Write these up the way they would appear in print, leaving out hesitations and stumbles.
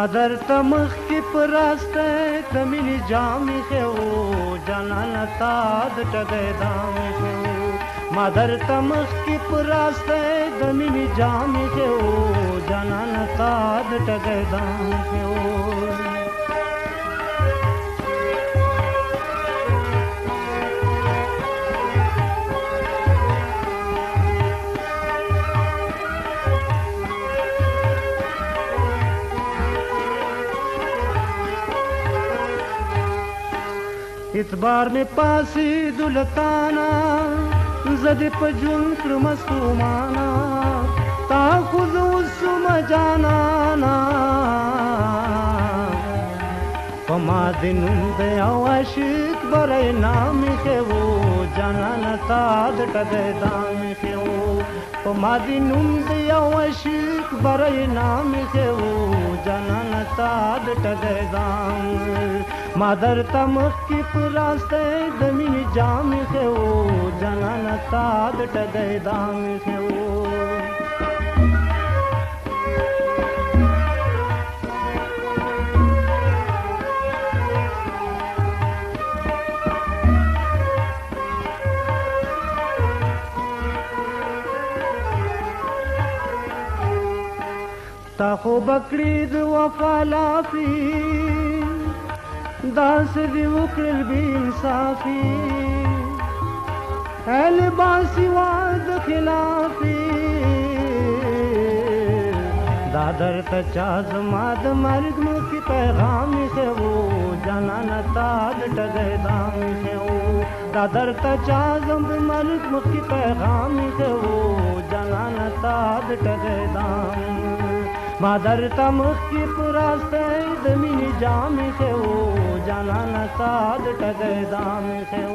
مادر تمخ کی پراسته د مینې جامې خو جانانه تا د ټګۍ دامې خو مادر تمخ کی پراسته د مینې جامې خو جانانه تا د ټګۍ دامې خو اعتبار میں پاسی دلتانا زد پجن کرم سومانا تا خود اسم جانانا پما دنم دیا عاشق برای نام خیو جانانا تا دٹگے دام خیو پما دنم دیا عاشق برای نام خیو جانانا تا دٹگے دام مادر تمخ کی پراسته د مینې جامې خو جانانه تا د ټګۍ دامې خو تا خو بکړې د وفا لافي داس دی وکړل بی انصافی اهل باسی واد خلافی دادر تچا زما د مرګ مو کی پیغام خو جانانه تا د ټګۍ دام خو دادر تچا زم د مرګ مو کی پیغام خو جانانه تا د ټګۍ دام مادر تمخ کی پراسته د مینې جامې خو جانانه تا د ټګۍ دامې خو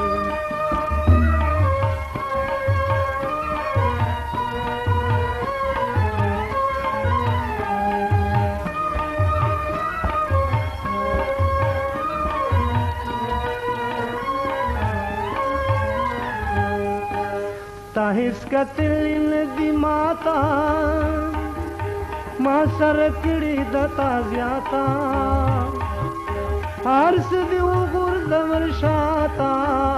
تا هیڅ کتل ندی ماتا ما سره کړي د تازیاتا هر څه دی وګورځم شاتا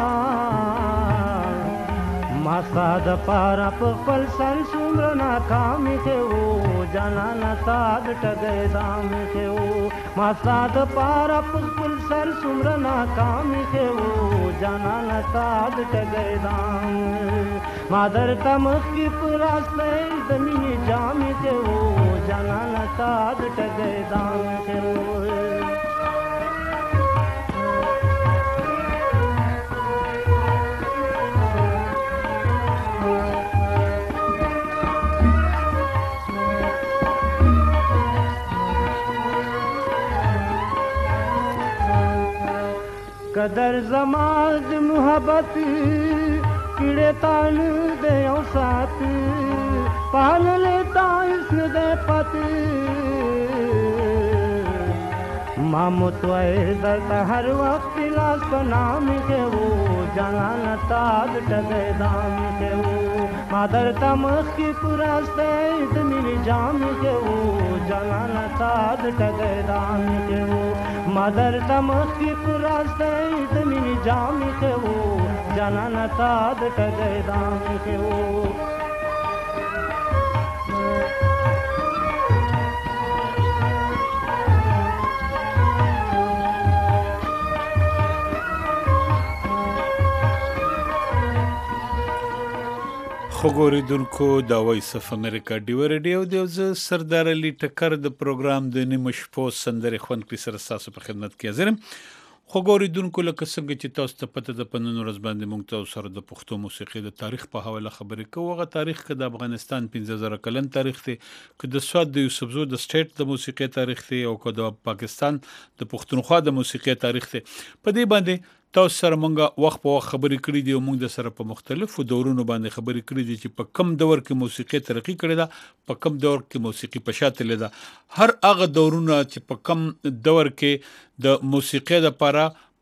ما ساده پارا په خپل سر څومره ناکامې خو جانانه تا د ټګۍ دامې خو ما ساده پارا په خپل سر څومره ناکامې خو جانانه تا د ټګۍ دامې مادر تمخ کی پراسته د مینې جامې خو جانانه تا د ټګۍ دامې خو قدر زما د محبت کړه تان د یو سات پاللې تاس نه د پات ما متوي د هر وخت لاس په نام کې وو جانانه تا د ټګۍ دام کې وو مادر تمخ کی پراسته د مینې جامې کې وو جانانه تا د ټګۍ دام کې وو مادر تمخ کی پراسته د مینې جامې کې وو جانانه تا د ټګۍ دام کې وو خوګوریدونکو دا وایس اف امریکا ډیو ریډیو دی زه سردار علي ټکر د پروګرام د نیمه شپو سندرې خوند کړي سره تاسو په خدمت کې حاضر یم خوګوریدونکو لکه څنګه چې تاسو ته پته د پنن ورځ باندې موږ تاسو سره د پښتو موسیقي د تاریخ په حواله خبرې کوو هغه تاریخ کې د افغانستان 15000 کلن تاریخ دی که د سواد د یوسفزو د سټیټ د موسیقي تاریخ دی او که د پاکستان د پښتونخوا د موسیقي تاریخ دی په دې باندې تاسو سره مونږ وخت په وخت خبرې کړې دي او مونږ د سره په مختلفو دورونو باندې خبرې کړې دي چې په کم دور کې موسیقي ترقی کړې ده په کم دور کې موسیقي په شاته لیده هر هغه دورونه چې په کم دور کې د موسیقي لپاره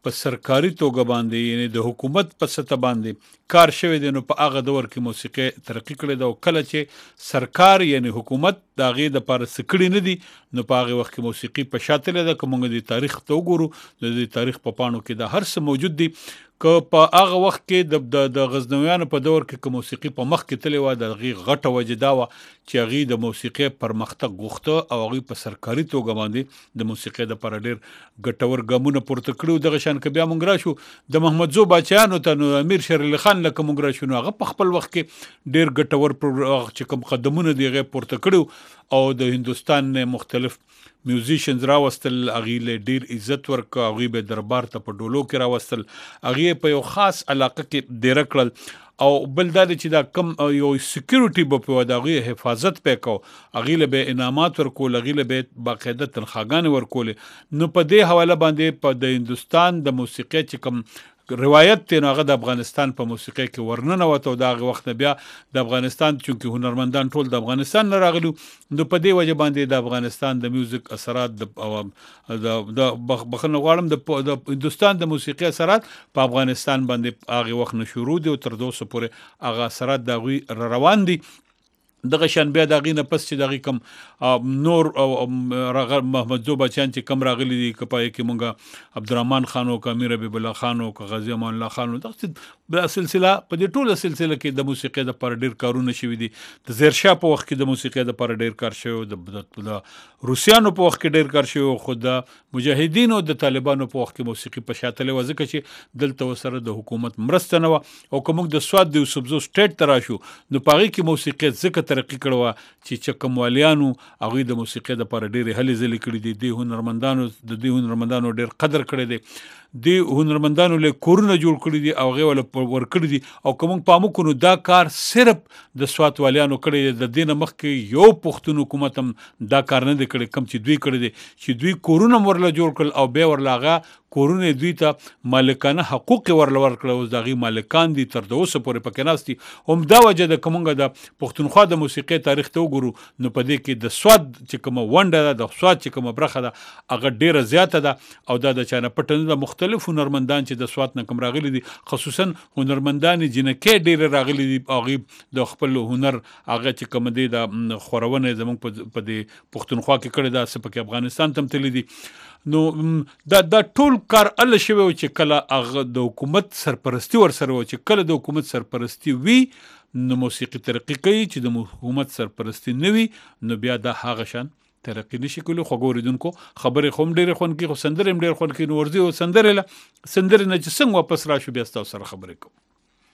په سرکاري توګه باندې یعنی د حکومت په سطح باندې کار شوی دی، نو په هغه دور کې موسیقي ترقی کړې ده. او کله چې سرکار یعنی حکومت د هغې دپاره څه کړي نه دي، نو په هغې وخت کې موسیقي پشاتلې ده. که موږ د تاریخ ته وګورو نو د تاریخ په پاڼو کې دا هر څه موجود دي. که په هغه وخت کې د غزنویانو په دور کې که موسیقي په مخ کې تللی وه، د هغې غټه وجه دا وه چې هغوی د موسیقۍ پرمختګ غوښته او هغوی په سرکاري توګه باندې د موسیقۍ دپاره ډېر ګټور ګامونه پورته کړي. دغه شان که بیا موږ راشو د محمدزو باچایانو ته، نو امیر شیر علي خان لکه موږ راشو، نو هغه په خپل وخت کې ډېر ګټور چې کوم قدمونه دي هغې پورته کړي او د هندوستان مختلف میوزیشنز راوستل، هغې له ډېر عزت ورکړه، هغوی به دربار ته په ډولو کې راوستل، هغې په یو خاص علاقه کې دیره کړل. او بل دا دی چې دا کم یو سکیورټي به په د هغوی حفاظت پې کو، هغوی له به انعامات ورکول، هغوی له به باقاعده تنخواګانې ورکولې. نو په دې حواله باندې په د هندوستان د موسیقۍ چې کوم روایت دی، نو هغه د افغانستان په موسیقۍ کې ورننوت. او د هغې وخت نه بیا د افغانستان چونکې هنرمندان ټول د افغانستان نه راغلي، نو په دې وجه باندې د افغانستان د میوزیک اثرات د بخښنه غواړم د هندوستان د موسیقي اثرات په افغانستان باندې هغې وخت نه شروع دي او تر اوسه پورې هغه اثرات د هغوی روان دي. دغه شان بیا د هغې نه پس چې د هغې کوم نور محمدزو بچیان چې کم راغلي دي، که په هغې کې مونږ عبدالرحمن خان او که امیر حبیب الله خان او که غازي امان الله خان، دغسې دا سلسله په دې ټوله سلسله کې د موسیقۍ دپاره ډېر کارونه شوي دي. د زیرشاه په وخت کې د موسیقۍ دپاره ډېر کار شوی، د روسیانو په وخت کې ډېر کار شوی، خو د مجاهدینو د طالبانو په وخت کې موسیقي پشاتلې وه، ځکه چې دلته ورسره د حکومت مرسته نه وه. او که موږ د سوات د یوسفزو سټیټ ته راشو، نو په هغې کې موسیقي ځکه ترقي کړې وه چې چکموالیانو هغوی د موسیقۍ دپاره ډېرې هلې ځلې کړي دي. د دې هنرمندانو ډېر قدر کړی دی. دې هنرمندانو له کورونه جوړ کړي دي او هغې وله ورکړي دي. او که موږ پام وکړو، دا کار صرف د سوات والیانو کړی دی. د دې نه مخکې یو پښتون حکومت هم دا کار نه دی کړی، کوم چې دوی کړی دی، چې دوی کورونه هم ورله جوړ کړل او بیا ورله هغه کورونه دوی ته مالکانه حقوق یې ورله ورکړه. اوس د هغې مالکان دي، تر د اوسه پورې پکې ناست دي. همدا وجه ده که موږ د پښتونخوا د موسیقۍ تاریخ ته وګورو، نو په دې کې د سوات چې کومه ونډه ده، د سوات چې کومه برخه ده، هغه ډېره زیاته ده. او دا د چا نه پټه نه ده. مختلف هنرمندان چې د سوات نه کوم راغلي دي، خصوصا هنرمندان جنکۍ ډېرې راغلي دي، هغې د خپل هنر هغه چې کوم دی د خورونه یې زموږ په دې پښتونخوا کې کړې ده، څه پکې افغانستان ته هم تللي دي. نو دا ټول کار هله شوی و چې کله هغه د حکومت سرپرستي ورسره و. چې کله د حکومت سرپرستي وي، نو موسیقي ترقي کوي. چې د حکومت سرپرستي نه وي، نو بیا دا هغه شان ترقي نشي کولی. خو اوریدونکو خبرې خو هم ډېرې خوند کوي، خو سندرې هم ډېر خوند کوي. نو ورځي او سندرې نه چې څنګه واپس راشو، بیا ستاسو سره خبرې کوو.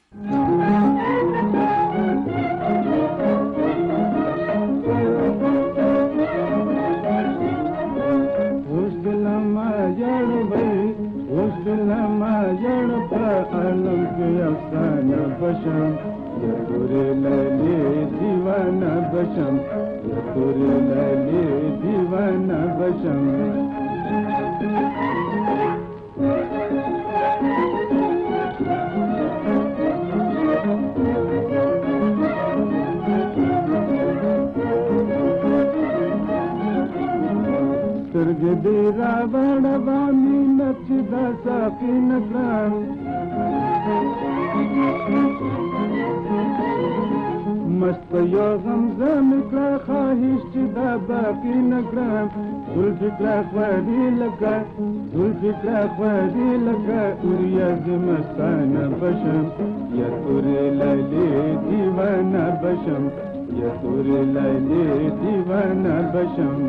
مست یو غمزه میکړه خواهش چې دا باقي نه کړم زلفې کړه خواري لکه اوریاز مستانه بشم یا تورې لیلې دیوانه بشم یا تورې لیلې دیوانه بشم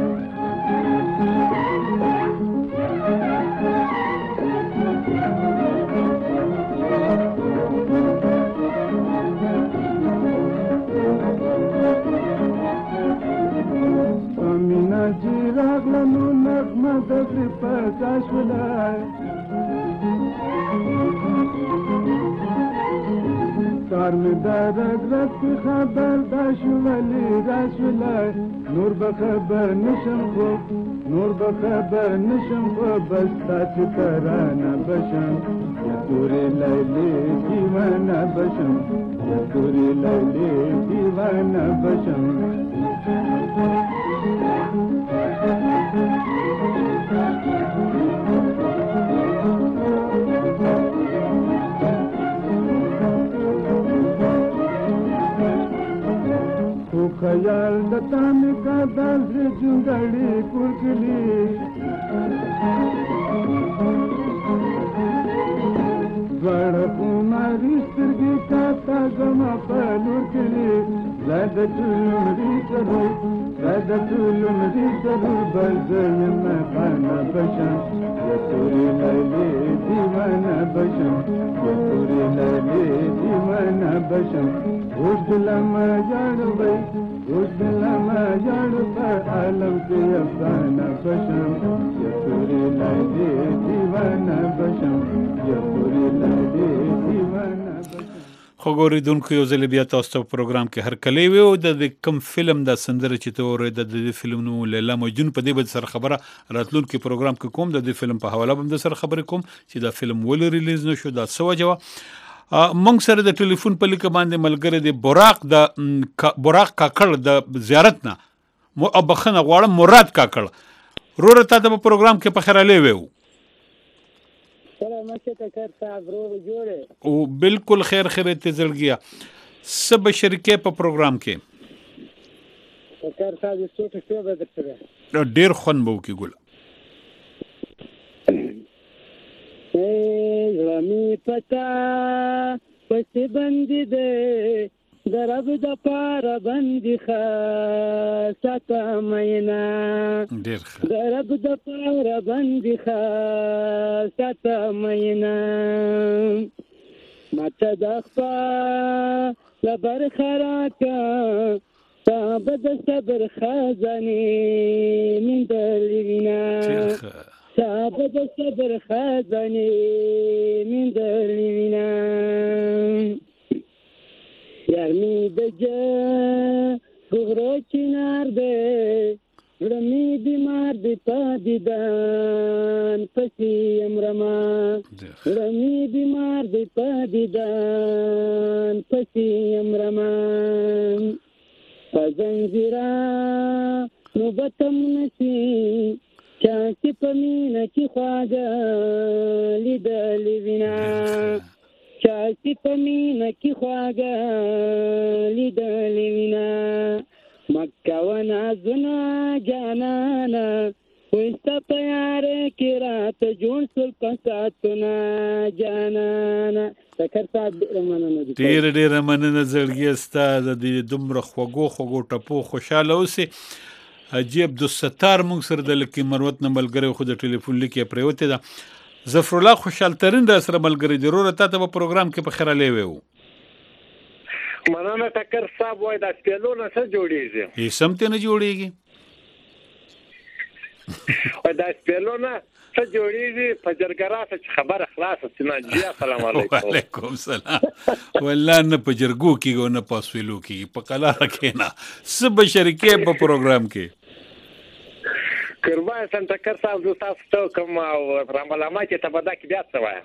کار می در رگ کی خبر داشت ولی رسول نور بخبر نشم خوب بس تا چکرانه بشم یا توری لیلی دیوانه بشم یا توری لیلی دیوانه بشم یال دتا می کا دل جونګړي کورکلی وړ کوماري سترګې کا تا زما په لور کلی زاد ټولمري ترو زاد ټولمري ترو بزیم خانه بشم یتوري ليلي دیوانه بشم یتوري ليلي دیوانه بشم اوس لما جاړوي اوس لما جاړو په عالم کې افسانه بشم یتوري ليلي دیوانه بشم یتوري ليلي دیوانه بشم. خو ګورېدونکو یو ځل بیا تاسو ته په پروګرام کې هرکلی وي او د کوم فلم دا سندره چې ته اورېده د دې فلم نوم لیلا مجنون په دې به سره خبره راتلونکي پروګرام کې کوم د دې فلم په حواله به د سره خبرې کوم چې دا فلم ولې ریلیز نشو دا څه وجه وه. موږ سره د ټلیفون په لیکه باندې ملګری دی براق کاکړ د زیارت نه بخښنه غواړم مراد کاکړ وروره تا ته په پروګرام کې په خیرالی ویو او بالکل خیر خیرت زړګیا څه به شریکې په پروګرام کې ډېر خوند به وکړي ګل غمی پتا پس بندی دے درب د پار بندی خاصتا مینا درب د پار بندی خاصتا مینا ماتا دخپا لبر خراکا تابد صبر خازانی من دلینا تابد صبر خازانی من دلینا یارمی دجا گغرو چنار دے رمی بیمار دی پا دیدان پسی امرما رمی بیمار دی پا دیدان پسی امرما پزنزیرا نوبتم نسی چاکی پمینا چی خواگا لیدالی وینا چاکی پمینا کی خواگا لیدالی وینا مکہ و نازنا جانانا ویستا پیار کی رات جون سل پساتنا جانانا ډېره مننه زړګي ستا د دې دومره خوږو ټپو خوشحاله اوسې. حاجي عبدالستار موږ سره د لکي مروت نه ملګری خو د ټلیفون لیکې پرېوتې ده. ظفرالله خوشحال ترین را سره ملګری دی. وروره تا ته په پروګرام کې په خیرالی ویو مننه ټکر صاحب وای دا سپیلو نه څه جوړېږي هیڅ هم ته نه جوړېږي وای دا سپیلو نه څه جوړېږي په جرګرا څه خبره خلاصه سينه جی السلام علیکم وعلیکم سلام والله نه په جرګو کېږي نه په سویلو کېږي په قلاره کې نه څه به شریکې په پروګرام کې کربای سنټکر صاحب زه تاسو ته کوم راملامه کې تبدا کې بیا څه وایم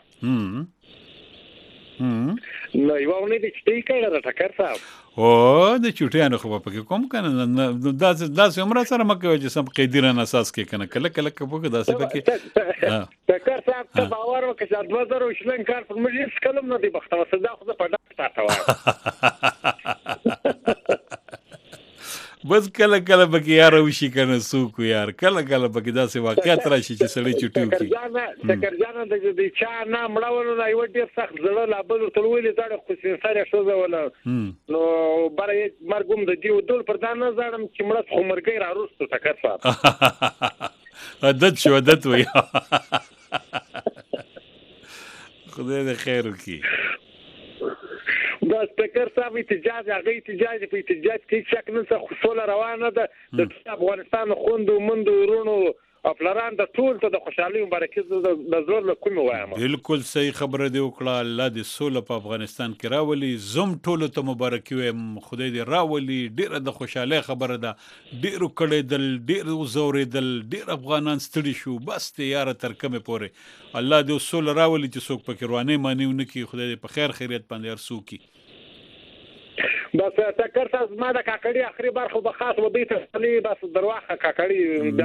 نو یو نه دي چې کړه د ټکر صاحب او د چټیانو خو په کې کوم کنه داسې عمره سره مکه چې سم قیدیران اساس کې کنه کله په داسې پکې ټکر صاحب ته باور وکړه چې 2000 شلن کار په موږ هیڅ کلم نه دی بختو صدا خو په ډاکټر تا وایم بس کله پکې یار وشي کنه سوق یار کله پکې داسې واقعیت راشي چې سړی چټیو کی شکرجان د چا نه مړاول نه یو ډیر سخت زړه لا بل تلولې زړه خو سره شو ولا نو برای مرګوم د دیو دول پر دانه زړم چې مړه خو مرګي را روستو ټکر صاحب عادت وي خدای دې خیر وکړي. دا سپیکر صاحب احتجاج هغه احتجاج په احتجاج کې شک نه څه خصوصا روانه ده د افغانستان خوندو مندو ورونو افلران د ټول ته د خوشحالي مبارکي د زور له کوم وایم بالکل صحیح خبره دی وکړه. الله دې سوله په افغانستان کې راولي. زم ټول ته مبارکي وایم خدای دې راولي. ډیره د خوشحالي خبره ده. ډیرو کړهدل ډیرو زوریدل ډیر افغانان ستړي شو بس ته یاره تر کومه پورې الله دې سوله راولي چې څوک پکې روانه مانیو نه کی. خدای دې په خیر خیریت باندې ارسو کی. بس ټکر صاحب ما د کاکړي اخري برخه به خاص و دې ته بس درواخه کاکړي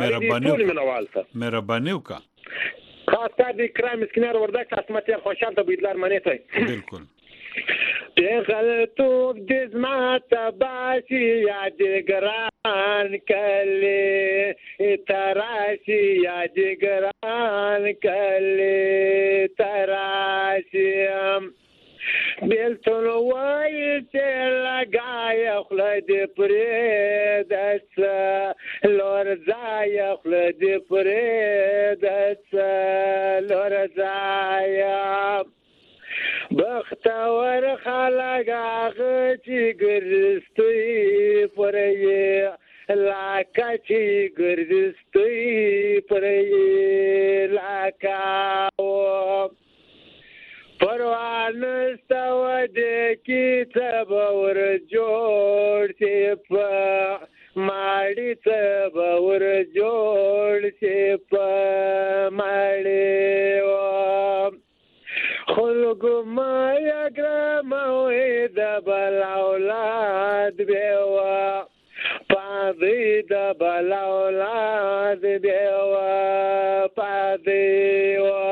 مهرباني وکړه خاص کار دې کرام مسکینار ورده قسمت خوشحال ته بيدلار منی ته بالکل غلطوب د زما تباشي یاد ګران کله تراشي یاد ګران کله تراشي بیلتون وای چې لګای خلد پرې دس لور ځای خلد پرې دس لور ځای بختور خلق هغه چې ګرځي پرې لاکه چې ګرځي پرې لاکه پروان استو د کی تبور جوړ چې په ماړی تبور جوړ چې په ماړی و خلق ما یګرام وې د بل اولاد بیوا پادې د بل اولاد بیوا پادې و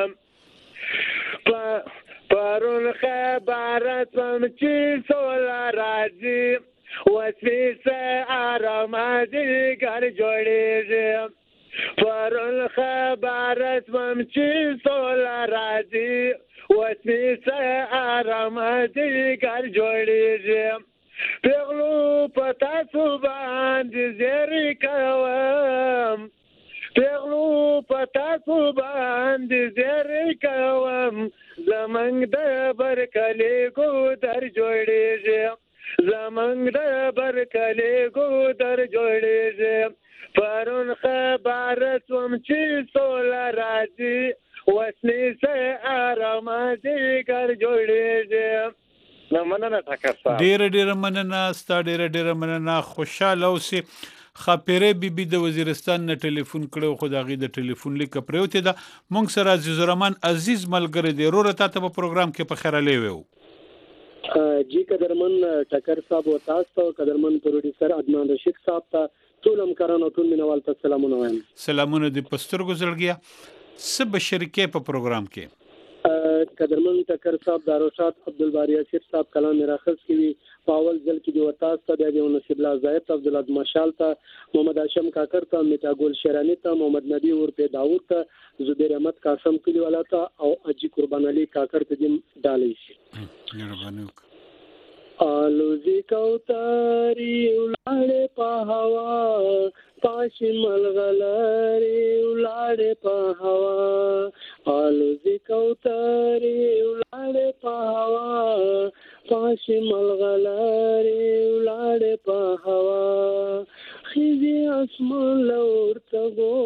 پرون خبرت هم چې سولا راځي وسې آرام دې ګر جوړېږي پرون خبرت هم چې سولا راځي وسې آرام دې ګر جوړېږي پیغلو پتا سو باندې زری کوم پیغلو پتا سو باندې زری کوم زمنګ د برکلې کو در جوړېږي زمنګ د برکلې کو در جوړېږي پرون خبر سوم چې سولا راځي وسنی سه آرام دې ګر جوړېږي نو مننه ټاکر ډېر مننه ستا ډېر مننه خوشاله اوسې خاپیره بیبي د وزیرستان نه ټلیفون کړو خو د غي د ټلیفون لیک پروته ده مونږ سره عزیز الرحمن عزیز ملګری دی روره تاسو په پروګرام کې په خیره لیوو جی قدرمن ټکر صاحب او تاسو قدرمن پروډوسر عدنان رشید صاحب ته ټول همکارانو ټول مینوال ته سلامونه وایم سلامونه د پستر گزړګیا سب شریکې په پروګرام کې قدرمن ټکر صاحب داروشات عبدالباری اسیر صاحب کلام راخص کی پاول ځل کې د وتاس ته د نصیب الله زاید عبد الله مشال ته محمد هاشم کاکر ته میتا ګل شیرانی ته محمد نبی ورته داوود ته زبیر احمد قاسم کلی والا ته او اجي قربان علي کاکر ته دیم ډالې شي مهرباني آلوزی کوتاری ولاړې په هوا پاش ملغلری ولاړې په هوا آلوزی کوتاری ولاړې په هوا پاش ملغلری ولاړې په هوا خیزی اسمان لور ته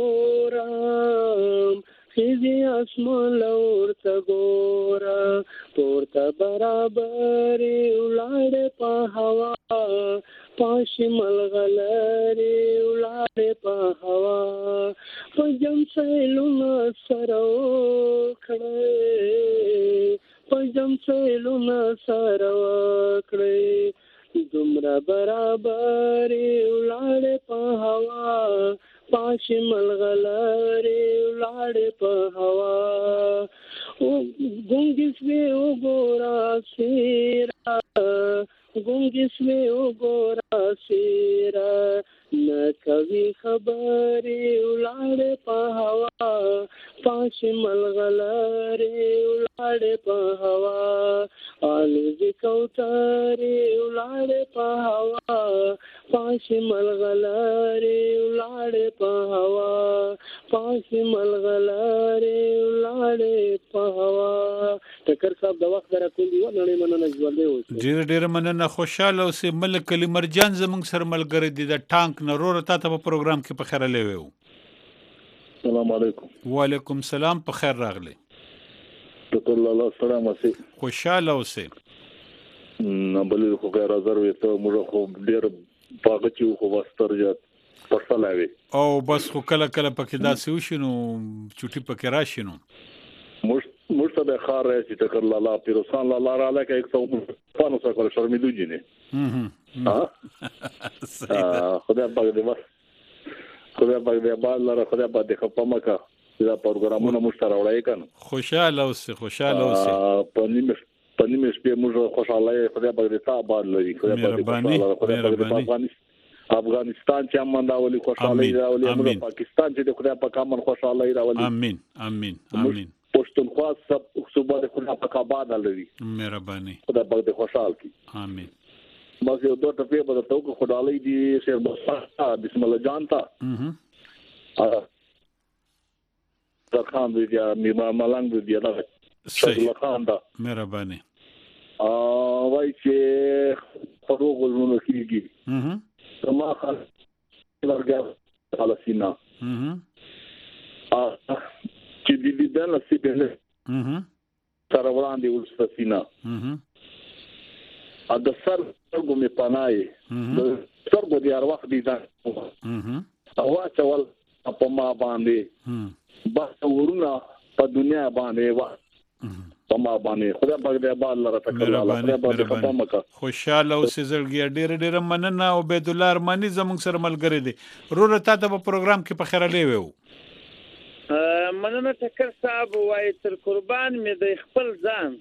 ګورم خیزی اسمان لور ته ګورا پورته برابر ولاړې په هوا پاش ملغلری ولاړې په هوا په جم سیلونه سره وکړې په جم سیلونه سره وکړې دومره برابر ولاړې په هوا پاش ملغلری ولاړې په هوا ګونګس وی وګورا سیرا ګونګس وی وګورا سیرا نه کوي خبرې ولاړې په هوا پاش ملغلری ولاړې په هوا الوزي کوترې ولاړې په هوا پاش ملغلری ولاړې په هوا پاش ملغلری ولاړې په هوا ټکر صاحب د وخت راکول دی ونه مننه ژوندې اوسه ډېر مننه خوشاله اوسې ملک علي مرجان زموږ سره ملګری دی د ټانک نه روره تاسو په پروګرام کې په خیره لیوو السلام علیکم وعلیکم السلام په خیر راغلی ټکر الله سلام اوسې خوشاله اوسې نبلې خو غیر حاضر وي ته موږ خو ډېر پاګه چې خو واسترجات پرسلاوي او بس خو کله پکې داسې وشینو چټي پکې راشینو مرتبه خار رئیس ټکر لالا پیروسان لالا را لکه 150 کال شرمیدو جینه خدای پاک دې باز لاره خدای پاک دې خپمکا دا پروګرامونه مشترک وړای کنه خوشاله اوسه په په نیمه شپه موږ خوشاله خدای پاک دې تا آباد لري خدای پاک دې خدای پاک دې افغانستان چې امن راولي خوشاله راولي موږ پاکستان چې خدای پاک امن خوشاله راولي امين امين امين پښتونخوا سب صوبه د خدای پاک آباد لري مهرباني خدای پاک دې خوشاله کی امين ما یو دوه ټپه به تاسو کو خدای دې شیر بسا بسم الله جان تا خان دې می ملنګ دې دا صحیح خان دا مهرباني وای چې فروغ کیږي ما خل ورګه علسینا چې دې د نصیب نه سره وړاندې ولستینا ا د سرګو می پنای د سرګو دی ار وخت دي ځان او چول په ما باندې بس ورونه په دنیا باندې وا په ما باندې خدای پاک دې آباد لره تکړه خدای پاک دې ختم وکړه خوشاله او سزلګي ډېر مننه او عبد الله ارمانی زموږ سره ملګری دي رور ته په پروګرام کې په خیره لیوو مننه ټکر صاحب وای تر قربان مې د خپل ځان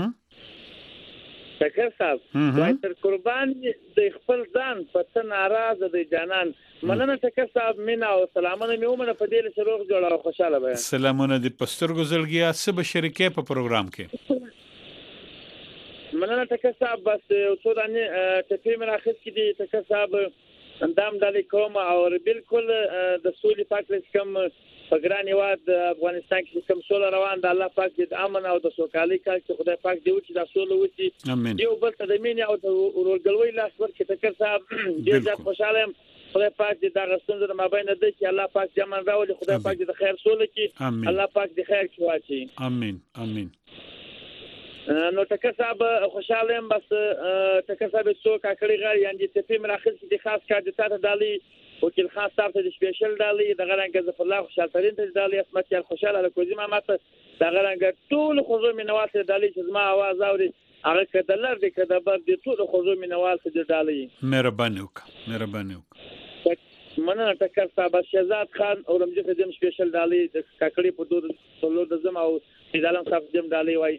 ټکر صاحب وای تر قربان د خپل ځان په ناراضه د جانان مننه ټکر صاحب مینا او سلامونه مې ومنه په دې له شروع جوړه او خوشاله به سلامونه د پستر ګزلګیا سب شریکې په پروګرام کې مننه ټکر صاحب بس څو دانه ټپې مې راخص کې دي ټکر صاحب اندام دالي کوم او بالکل د سولې پاکلس کم پګرانی واد افغانستان کې کوم سول روان د الله پاک دې امن او د سوکالي کال چې خدای پاک دې وچی د سول وچی امين یو بل ته د مين او د ورګلوي لاس ورکې ټکر صاحب ډېر خوشاله خدای پاک دې دا غستند د مابین د چې الله پاک دې امن راولي خدای پاک دې خیر سول کې الله پاک دې خیر کې واچي امين امين نو ټکر صاحب خوشاله ام بس ټکر صاحب څو کاکړي غړي یعنی ته په مراخص دي خاص کار د تاسو دالي وکیل خاص صاحب ته سپیشل دالي د غرانګ ظفر الله خوشاله ترين ته دالي اسمت یال خوشاله لکوزي ما ماته د غرانګ ټول خزو مینوال ته دالي چې ما आवाज اوري هغه کدلر دي کدبر دي ټول خزو مینوال ته دالي مهرباني وکړه مننه ټکر صاحب شهزاد خان او رمجه دیم سپیشل دالي د کاکړي په دور ټولو د زم او عالم صاحب دیم دالي وای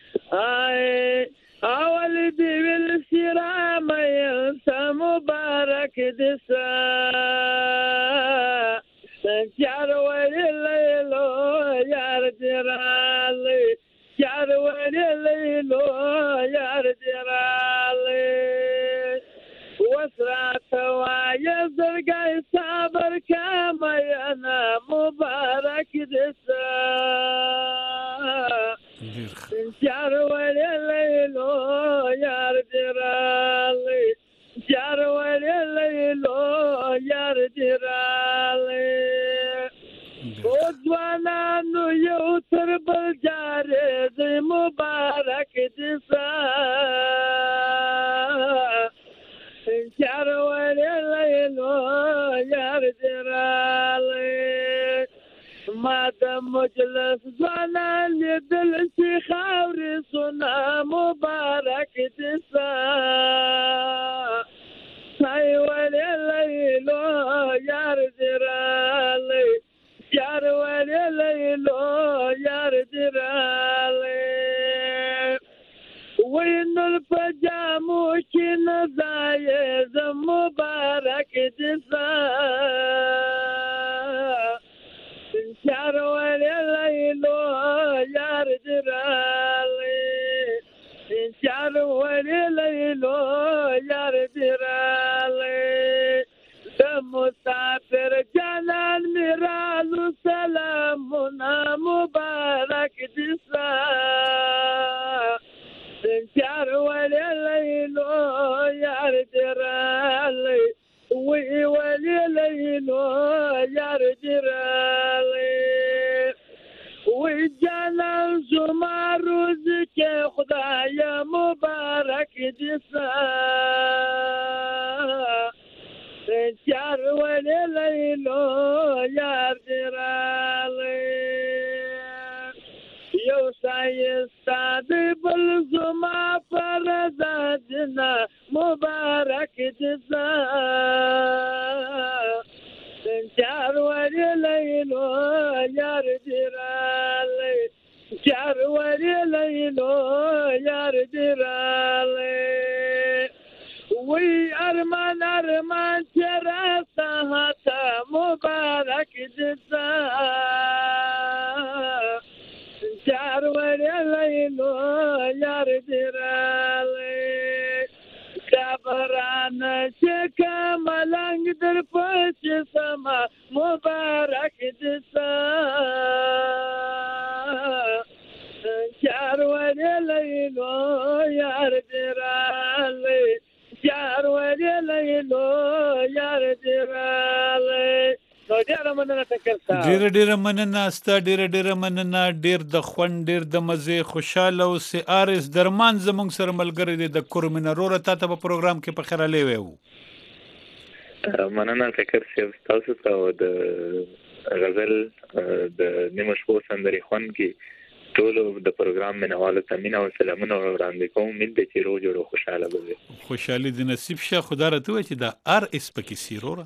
اول دی ویل سلام یم مبارک دسا چار ویلو یار جرالی چار ویلو یار جرالی وسرات وای زرګای صبر کما انا مبارک دسا یار ویلو یار جرالی یار ویلو یار جرالی او ځوانانو یو تر بل جارې د مبارک دسا یار ویلو یار جرالی ما د مجلس ځوانان لیدل چې خاورې سنا مبارک دسا سای ویلو یار جرالی یار ویلو یار جرالی وینل پجامو کې نزای ز مبارک دسا یار ویلو یار جرالی یار ویلو یار جرالی د مسافر جانان میرالو سلامونه مبارک دسا یار ویلو یار جرالی وی ویلو یار جرالی وی جانان زما روز کې خدای مبارک دسا یار ویلو یار جرالی یو سایستا د بل زما پر زادنا مبارک دسا یار ویلو یار جرالی یار ویلو یار دراله وی ارمان چراسته هاته مبارک دسا چار وړی لیلو یار دراله کابران چې کملنګ در پچ سما مبارک دسا چار وړی لیلو یار دراله چار وړی لیلو یار دراله ډیره مننه ټکر صاحب ډیره مننه ستا ډیره مننه ډیر د خوند ډیر د مزه خوشاله او سي ارس درمان زمونږ سره ملګری دی د کورمنه روره تاسو په پروګرام کې په خیر لې وو مننه ټکر صاحب تاسو ته د غزل د نیمه شپو سندري خوند کې ټول د پروګرام منوالو ته مینا او سلامونه وړاندې کوم مين د چیرو جوړو خوشاله به خوشالي د نصیب شه خدای راته چې د ار اس پکې سیروره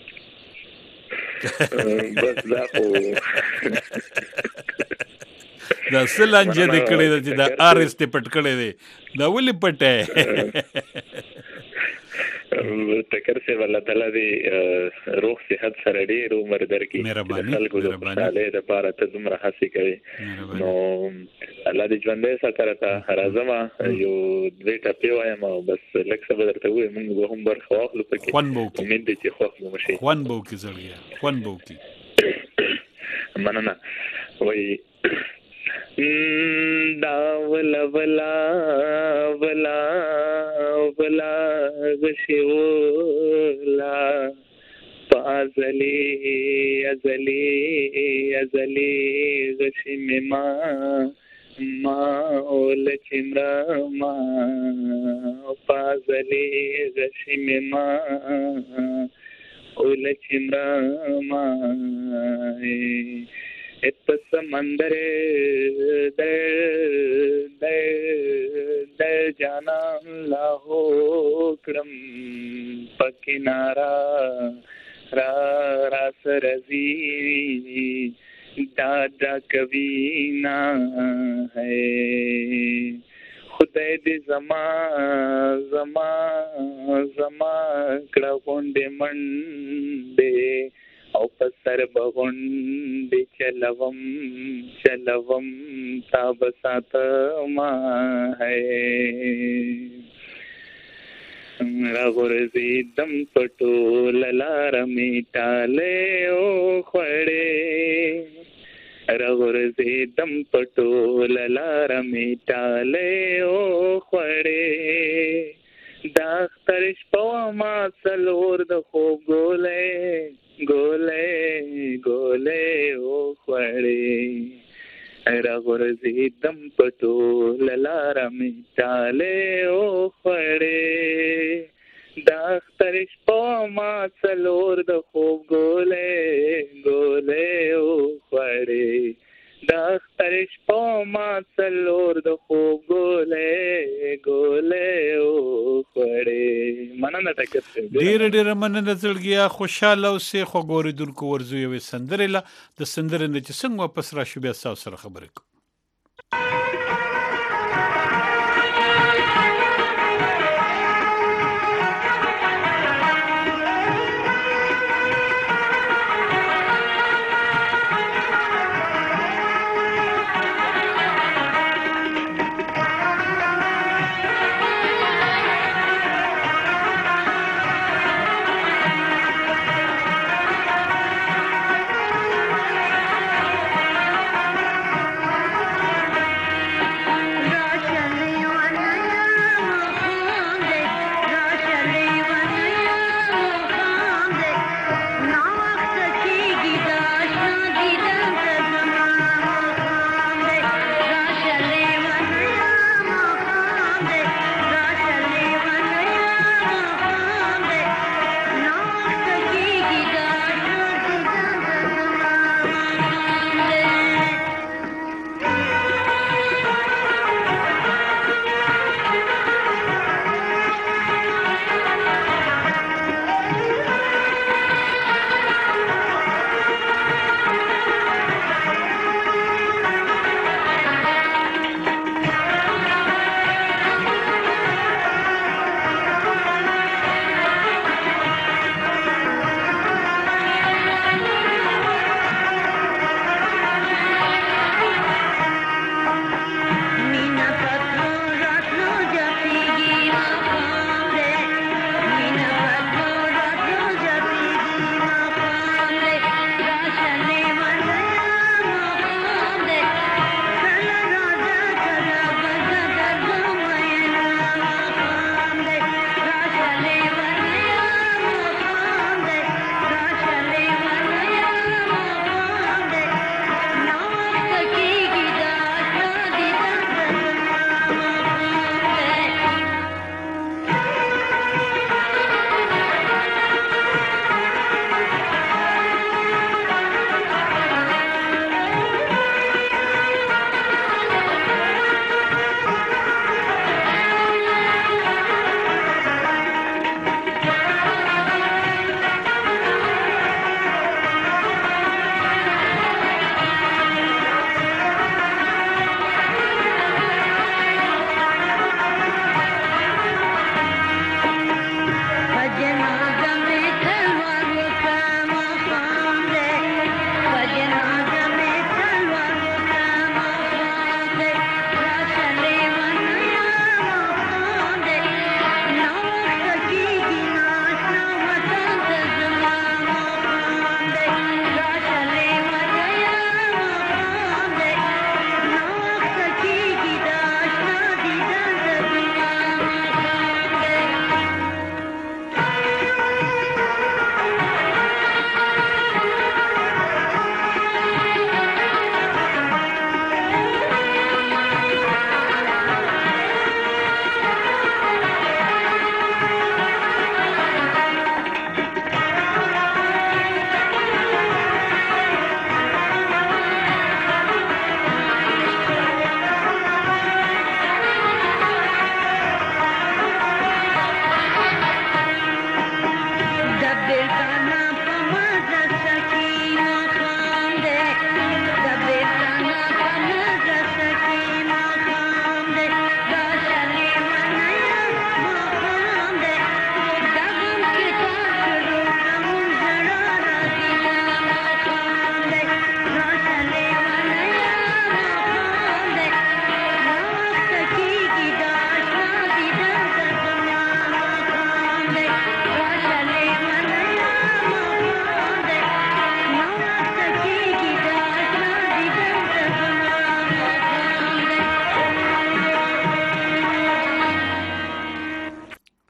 بس دا خو دا سلانجه دې کړې چې دا ار اس ته پټ کړې دي دا ولې پټه ټکر سے الله تعالی دې روح صحت سره ډېر عمر درکړي خلکو د خوشاله د پاره ته دومره هڅه کوي نو الله دې ژوندې ساتره ته راځم یو دوی ټپی وایم بس لکه څه درته وې موږ به هم برخه واخلو پکې امید دې چې خوښ مو شي خوان بو کې زړګیا خوان بو کې مننه وای دا ولا غشولا فازلی ازلی غشم ما اول چمرا ما فازلی غشم ما اول چمرا ما ات سمندر در جانا لاہو کرم پکنارا را سرزی دادا کبھی نہ ہے خدای دې زما کړه غونډې منډې او پسر بغونډې چلوم تا بسات ما ہے راغورځي دم پټو للار میټاله او خړې راغورځي دم پټو للار میټاله او خړې داختر شپه ما سلور د خوب ګولې او خړې راغورځي دم پټو للار میټاله او خړې داختر شپه ما سلور د خوب ګولې او خړې داختر شپه ما سلور د خوب ګولې او خړې مننه ټکر ډیر مننه زړګیا خوشاله اوسې خو ګوریدونکو ورزو یو سندرله د سندرې نه چې څنګه واپس راشو بیا تاسو سره خبرې کوم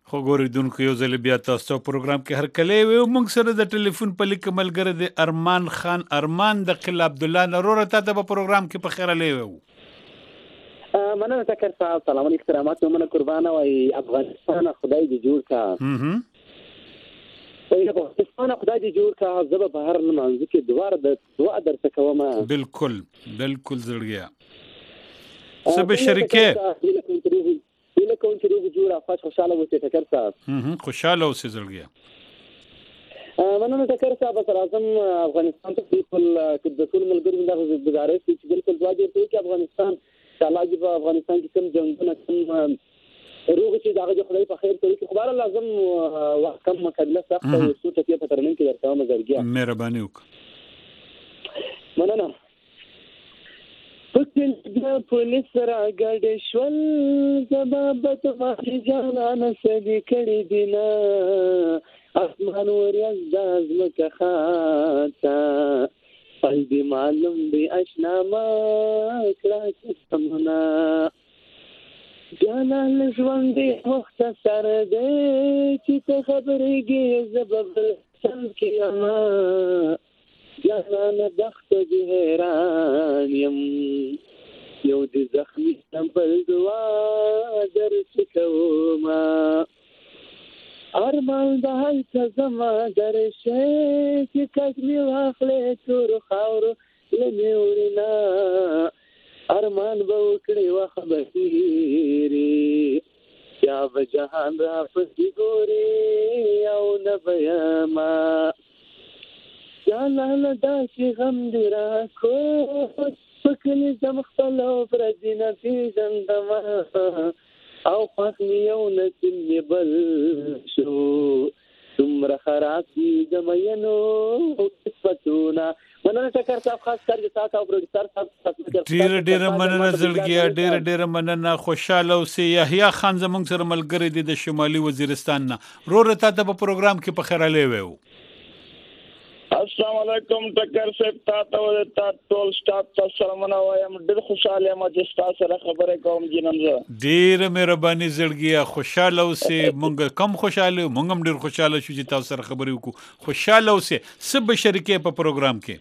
خو ګوریدونکو یو ځل بیا تاسو پروګرام کې هر کله یو موږ سره د ټلیفون په لیک ملګری د ارمان خان ارمان د قل عبد الله نرور ته په پروګرام کې په خیر لیو مننه تکر صاحب سلام علیکم کرامات ومنه قربانه وای افغانستان خدای دې جوړ کا وای افغانستان خدای دې جوړ کا زب بهر منځ کې دعا درته کوم بالکل زړګیا سب شریکه کوم چې روغ جوړه خوش خوشاله وته تکر صاحب خوشاله اوسې زړګیا مننه تکر صاحب سره اعظم افغانستان ته بالکل کډکول ملګری د گزارش چې بالکل واجب دی چې افغانستان الله جب افغانستان کې کوم جنگونه کوم روغ چې داغه خدای په خیر کوي خو بهر لازم وخت کم مقابله سخت او څه ټکی په ترمن کې درته مزرګیا مهرباني وک مننه پکل د پولیس را ګډ شول زبابت ما جانان سدي کړي دینا اسمان وريز داز مکه خاطا قلبي معلوم دی اشنا ما کړه سمنا جانان ژوندې وخت سره دې چې ته خبرېږي زبب سم کیما جانان دخت دې حیران يم یو دې زخمي بل دعا درڅکوما ارمان د هیڅ زما درشه چې کښمي واخلې تور خاور لميورنا ارمان به وکړي وخبري یا بجهان را پسې ګوري او نه بیاما یا لاله داسې غم دی را کو پکلی زم خپل او پردینه پیژندما او خاص یو نسل بل شو تمره خراسي زمینو صفتونه مننه ټکر صاحب خاص کر د تاسو او پروډوسر صاحب ډیر مننه زړګیا ډیر مننه خوشاله اوسې یحیی خان زمونږ سره ملګری دی د شمالي وزیرستان نه رور ته په پروګرام کې په خیر لیو السلام علیکم ټکر صاحب تاسو ټول سټاف تاسو سره منوایم ډیر خوشاله ما چې تاسو سره خبرې کوم جنم زه ډیر مهرباني زړګیا خوشاله اوسې مونږ کم خوشاله مونږ هم ډیر خوشاله شو چې تاسو سره خبرې وکړو خوشاله اوسې سب شریکې په پروګرام کې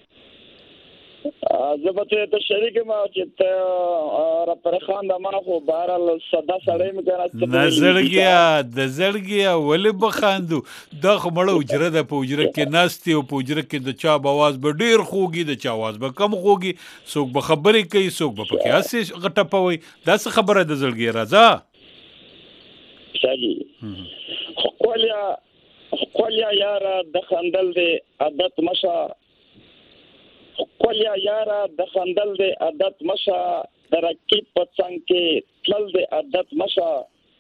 زبته ته شریک ما چې ته را پر خان د ما خو بهرال صدا سړی مې کنه د زړګیا ولې بخاندو دا خو مړه اجره د پوجره کې ناشتي او پوجره کې د چا بواز به ډیر خوږي د چا आवाज به کم خوږي څوک به خبرې کوي څوک به پکې اسې غټپوي دا څه خبره د زړګیا راځه شاجي خولیا یار د خندل د عادت مشه کولیا یارا د خندل د عادت مشه درکی پڅنګ کې تل د عادت مشه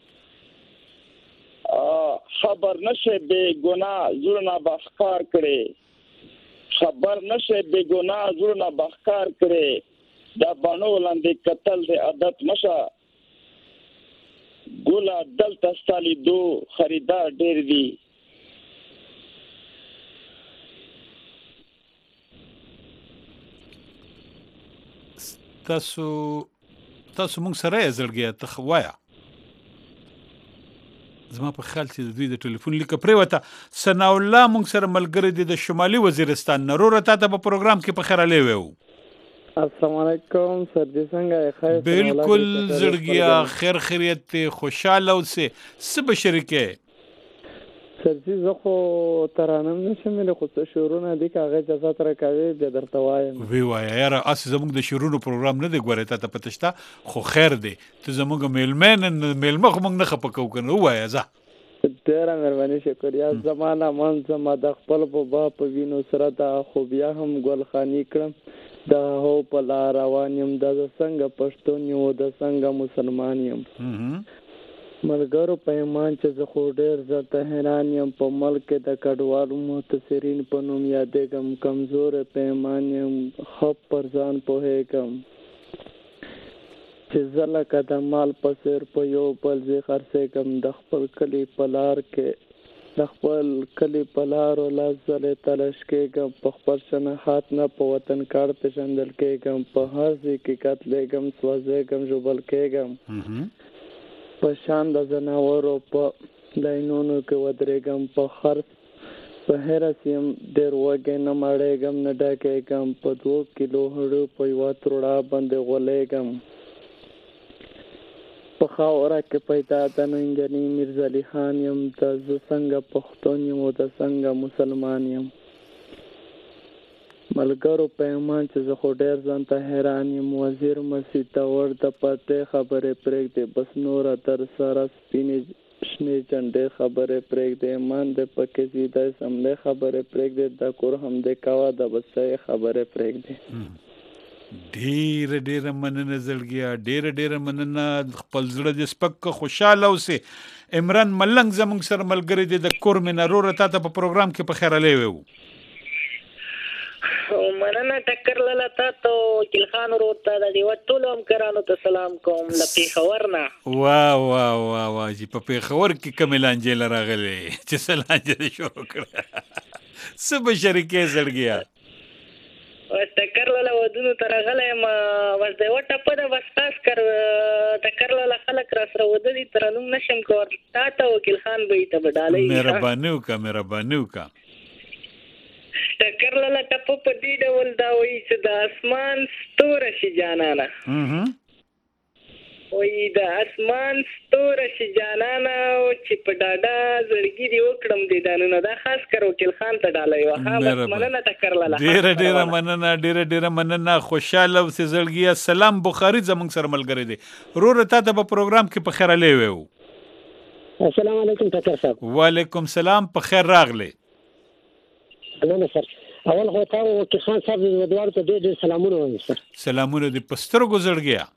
خبر نشه بے گناه زړه بخکار کړي خبر نشه بے گناه زړه بخکار کړي دا بانو لاندې قتل د عادت مشه ګولا دلته ستالي دو خریدار ډېر دي تاسو موږ سره زړګیا تخوایا زما په خیال چې د دوی د ټلیفون لیک پریوته ثنا الله موږ سره ملګری دی د شمالي وزیرستان نرور ته په پروګرام کې په خیر لیو السلام علیکم سر دې څنګه خیر بالکل زړګیا خیر خیریت خوشاله اوسې سب شریکه سرجی زه خو ترانم نشم مې خو څه شورونه دي کاغه اجازه تر کوي به درته وایم وی وای یار اس زموږ د شورونو پروګرام نه دی ګورې ته پتهشتا خو خیر دی ته زموږ میلمه خو موږ نه خپکو کنه وای ځه ډیره مهرباني شکریا زمانہ من زما د خپل بابا په وینو سره دا خو بیا هم ګل خانی کړم دا هو په لار روان یم د څنګه پښتون یو د څنګه مسلمان یم ملګرو پیمان چې زه خو ډېر زړه حیران یم په ملک د کډوالو متصرین په نوم یادېږم کمزور پیمان یم خپ پر ځان پوهېږم چې زه لکه د مال په څېر په یو بل ځای خرڅېږم د خپل کلي په لار کې د خپل کلي په لارو لاس ځلې تلش کېږم په خپل شناخت نه په وطن کار پېژندل کېږم په هر ځای کې قتلېږم سوځېږم ژوبل کېږم په شان د زناورو په لاینونو کې ودرېږم، په خرڅ په هرس یم ډېر وږی نه مړېږم نه ډکېږم، په 2 کیلو هړو په یوه تروړه باندې غولېږم. په خاوره کې پیدا د ننګني میرزالي خان یم، د زه څنګه پښتون یم او د څنګه مسلمان یم. ملګرو پیمان چې زه خو ډېر ځان ته حیران یم، وزیر مسیح ته ورته پټې خبرې پرېږدې، بس نوره در سره سپینې شنې جنډې خبرې پرېږدې، مان دې پکې زیدی سمدې خبرې پرېږدې، د کور همدې کوه د بچۍ خبرې پرېږدې. ډېره ډېره مننه زړګیا، ډېره مننه. خپل زړه دې سپک خوشاله اوسې. عمران ملنګ زموږ سره ملګری دی د کور مینه روره، تا ته په پروګرام کې په خیر علی ویو. مننه ټکر لاله تا ته وکیل خان ورور ته د دې ټولو همکارانو ته سلام کوم له پېښور نه. واه چې په پېښور کې کومې لانجې له راغلې چې څه لانجې دې شروع کړه؟ څه به شریکې زړګیا؟ ټکر لاله ودونو ته راغلی یم، بس د یوه ټپه ده، بس خاص کر ټکر لاله خلک را سره واده دي، ترنم نشم کولی. تا ته وکیل خان به یې ته به ډالۍ مهرباني وکړه. ټکر لاله ټپه په دې ډول دا وایي چې د اسمان ستوره شي جانانه، وایي د اسمان ستوره شي جانانه، چې په ډاډه زړګي دې وکړم دیدانونه. دا خاص کر وکیل خان ته ډالۍ وه. بس مننه ټکر لاله، ډېره مننه. خوشاله اوسې زړګیه. سلام بخاري زموږ سره ملګری دی. وروره تا ته په پروګرام کې په خیر علی ویو. السلام علیکم ټکر صاحب. وعلیکم سلام، په خیر راغلی. مننه سر. اول خو تا وکیل خان صاحب د دوار ته ډېر سلامونه وایم سر. سلامونه دې په سترګو زړګیا.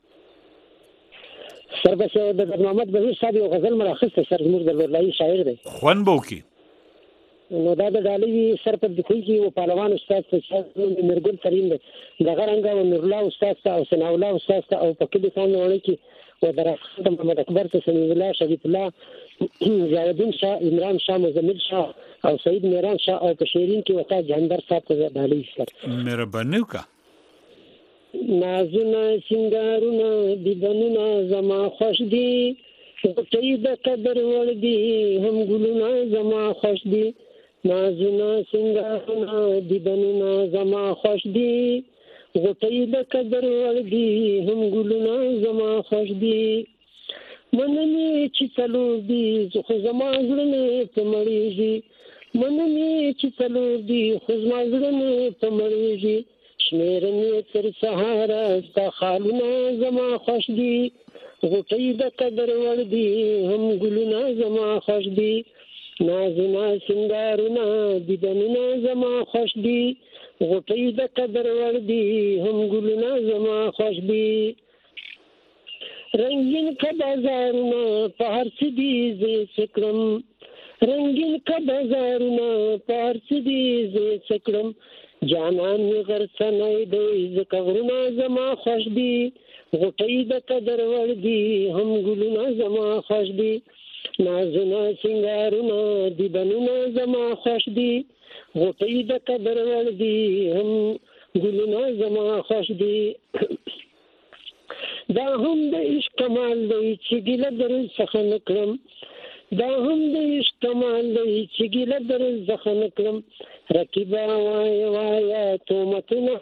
سر بس د محمد بهیر صاحب یو غزل مې راخسته سر، زموږ د لورلایي شاعر دی، خوند به وکړي. نو دا د ډالۍ سر پر دخوي کې و پهلوان استاد ته مرګل کریم دی، دغه رنګه و نور الله استاد ته او ثناء الله استاد ته، او په کلي څانګه وړي کې و درخت محمد اکبر ته، سمیع الله، شریف الله، ضیاءالدین شاه، عمران شاه، مزمل شاه او سعید میران شاه، او په شیرین کې وتا جهاندر صاحب ته ډالۍ سر. مهرباني وکړه. نازونه سنگارونه دیدنونه زما خوش دي، غټۍ د قدر وړ دي هم ګلونه زما خوش دي. نازونه سنگارونه دیدنونه زما خوش دي، غټۍ د قدر وړ دي هم ګلونه زما خوش دي. مننې چې څلور دي خو زما زړه مې په مړېږي، مننې چې څلور دي خو زما زړه مې په مړېږي. شمېرنې تر سهاره ستا خالونه زما خوش دي، غوټۍ د قدر وړ دي هم ګلونه زما خوش دي. نازونه سنگارونه دیدنونه زما خوش دي، غوټۍ د قدر وړ دي هم ګلونه زما خوش دي. رنگین که بازارونه په هر څه دي زه څه کړم، رنگین که بازارونه په هر څه دي زه څه کړم. جانان می غرڅنی دی ځکه غرونه زما خوش دي، غوټۍ د قدر وړ دي هم ګلونه زما خوش دي. نازونه سنگارونه دیدنونه زما خوش دي، غوټۍ د قدر وړ دي هم ګلونه زما خوش دي. دا هم د عشق کمال دی چې ګیله در څخه نه کړم، دا هم د عشق کمال دی چې ګیله در څخه نه کړم. رقیبا وایه تومتونه.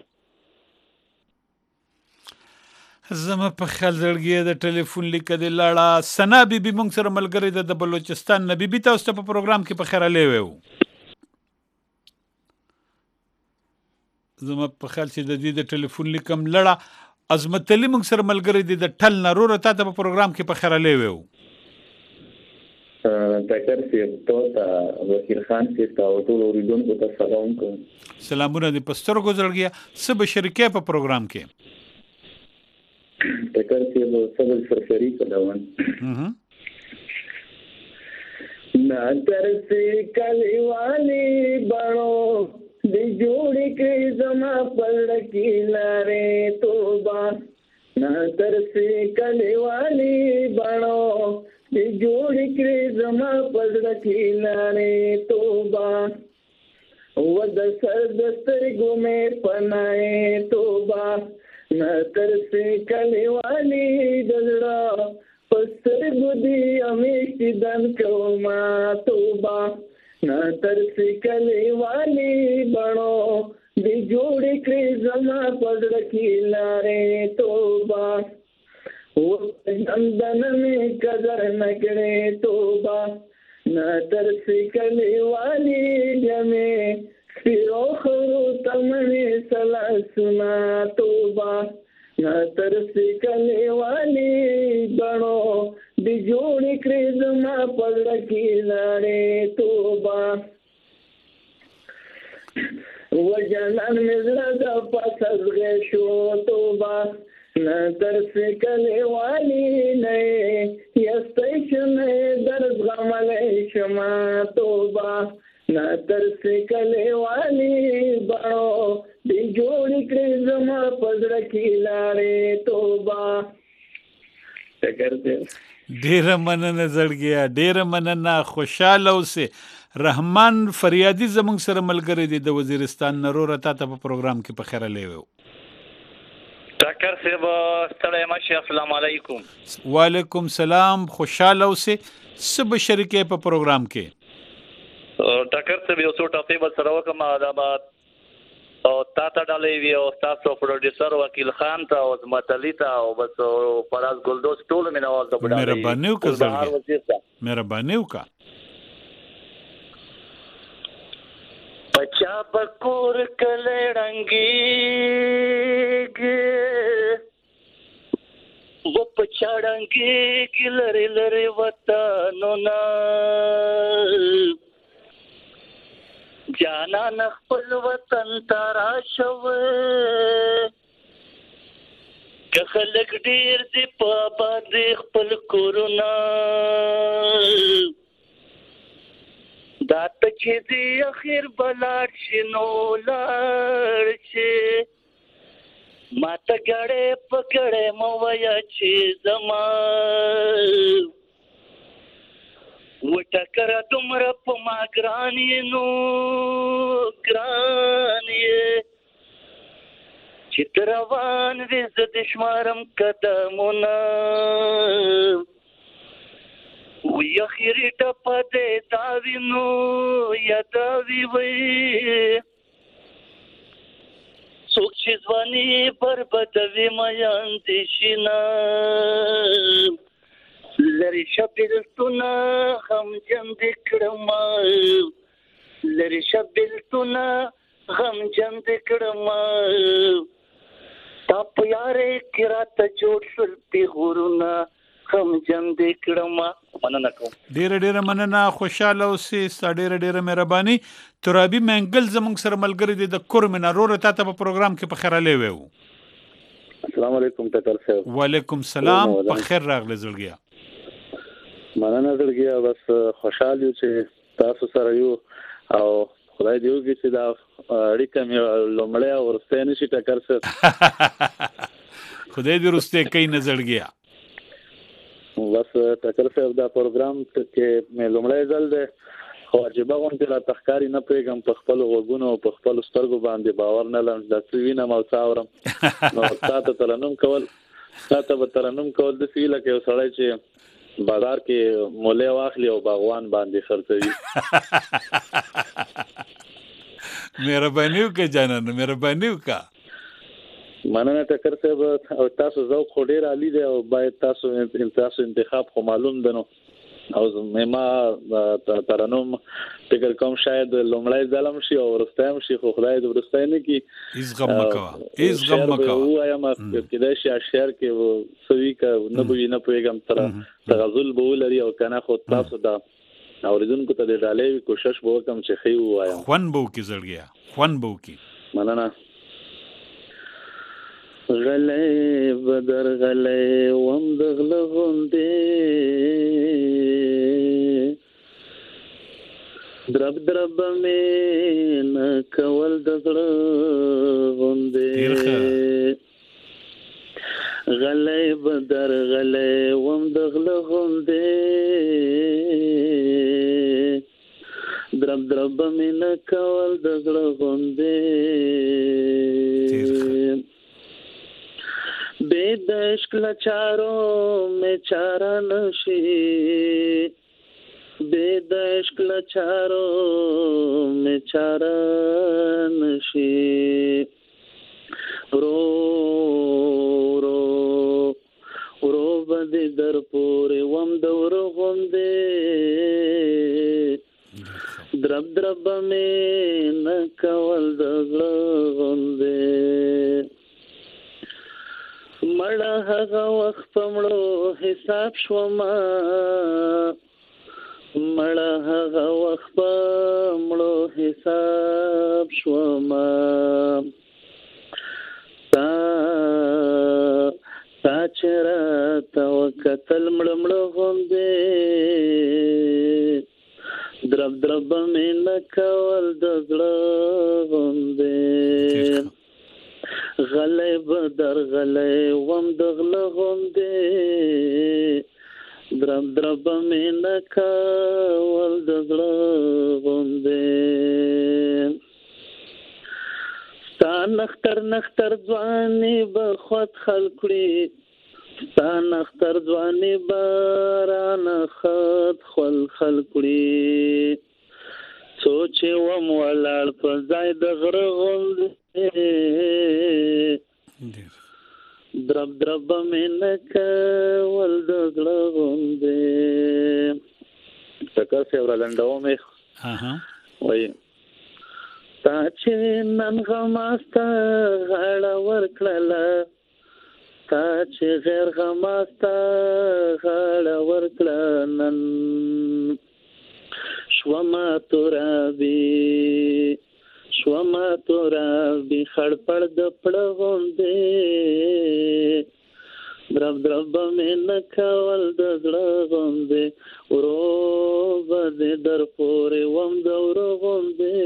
زما په خیال زړګیه د ټلیفون لیکه دې لاړه. ثنا بیبي موږ سره ملګرې ده د بلوچستان نه. بیبي تاسو ته په پروګرام کې په خیر علی ویو. زما په خیال چې د دې د ټلیفون لیکم لړه. عظمت علي موږ سره ملګری دی د ټل نه. روره تا ته په پروګرام کې په خیر علی ویو. ټکر صاحب ته وکیل خان صاحب ته او ټول اوریدونکو ته سلام کوم. سلامونه دې په سترګو زړګیا. څه به شریکې په پروګرام کې؟ ټکر صاحب سبل فرفری کلاون نا ترسي کلیوالي بڼو د جوړې کې زما پړ کې لارې توبه. نا ترسي کلیوالي بڼو د جوړې کې زما پړ کې لارې توبه. و د سر د سترګو مې پناه توبه. نا ترسي کلیوالي د زړه په پستر ګدي همیش دن کوما توبه نه ترسي کلی والی بڼو دی جوړ کړې زما پزړه کې لارې توبه و نندن می قدر نکړې توبه نه ترسي کلی والی جمه سپیرو خورو تمنې سلاسنا توبه نه ترسي کلی والی بڼو دی جوړ کړې زما پزړه کې لارې توبه وجنان مزړه د پاسز غشو توبه نه ترسي کلی والی نه یستیشن درد غملې شما توبه نه ترسي کلی والی بڼو دی جوړ کړې زما پزړه کې لارې توبه ډیره مننه زړګیا ډیره مننه خوشاله اوسه رحمان فریادي زمونږ سره ملګری دی د وزیرستان نرور تا ته په پروګرام کې په خیره لیو ډاکټر صاحب ستړی مشه السلام علیکم وعلیکم سلام خوشاله اوسه سب شریکه په پروګرام کې ډاکټر صاحب یو څو ټاپې به سره وکم دا بعد او تاته ډالې وی او تاسو پروډوسر وکیل خان ته او متلی ته او بس فراز ګلدوس ټول مې نواز د بډا مهرباني وکړه مهرباني وکړه پچا بکور کله رنگي و پچا رنگي لری لری وتا نو نا جانا نخپل وطن تارا شوه که خلق ډیر دی په باندې خپل کورونا دا ته چې دی اخر بلاړ شنو لاړ شي ما ته ګړې پکړې مو ویا چې زما وټکر دومره په ما ګرانی نو ګرانی چې روان دې ز دشمارم قدمونه وی اخیری ټپ دې تاوینو یا تاوی وی څوک چې ځواني بربدوي میان دې شینا لری شبلتنا غم جن دکړما لری شبلتنا غم جن دکړما تاپ یارې کراته جوړ شل پیغورنا غم جن دکړما مننه کوم ډیره مننه خوشاله اوسې ډیره مهرباني ترابي منګل زمونږ سره ملګری دی د کورمنا رور ته په پروګرام کې په خیره لیو السلام علیکم ټکر صاحب وعلیکم سلام په خیر راغلی زړګیا مننه زړګیا بس خوشاله یو چې تاسو سره یو او خدای دې وکړي چې دا اړیکه مې لومړی او ورسته نشي ټکر صاحب خدای دې ورسته کوي نه زړګیا بس ټکر صاحب دا پروګرام کې مې لومړی ځل دی خو عجیبه غونډه را تخکاری نه پیګم په خپل غوګونو او په خپل سترګو باندې باور نه لرم د سوینه مو څاورم نو تاسو ترنم کول د سیله کې وسړی چې بازار کې موله واخلي او باغوان باندې خرڅوي مهرباني وکړه جانان مهرباني وکړه مننه ټکر صاحب او تاسو ذوق خو ډیر عالی دی او باید تاسو انتخاب خو معلوم دنو او ما ترنم فکر کوم شاید لومړی ځلم شي او ورستایم شي خو خدای دې ورستای نه کی هیڅ غم مکوا وایم کله چې اشعار کې سوي کا نه بوي نه پیغام تر تغزل بولري او کنه خو تاسو دا اوریدونکو ته د ډالې کوشش وکم چې خي وایم خوان بو کی زړګیا خوان بو کی مننه غلې بدر غلې وم دغله غوندې درب مې نه کول د زړه غوندې غلې بدر غلې وم دغله غوندې درب مې نه کول د زړه غوندې بید عشق لچارو میں چارا نشی بید عشق لچارو میں چارا نشی رو رو رو بدی در پوری وم دور غنده درب درب میں نکول دغل غنده مړه هغه وخت پمړو حساب شوما مړه هغه وخت پمړو حساب شوما تا چرته وکتل مړمړو غوندې درب درب مې نکول د زړه غوندې غلې بدر غلې وم دغله غوندې درب درب مې نکول د زړه غوندې ستا نختر نختر ځواني به خود خلکړي ستا نختر ځواني به رانه خود خل خلکړي سوچ وم ولاړ په ځای د غره غوندې درب درب مې نکول د زړه غوندې ټکر صاحب را لنډو مې وایي تا چې نن غماسته غاړه ورکړله تا چې غیر غماسته غاړه ورکړه نن شوما تورابي خړ پړ د پړه غوندې درب درب مې نکول د زړه غوندې ورو به دې در پورې وم د ورو غوندې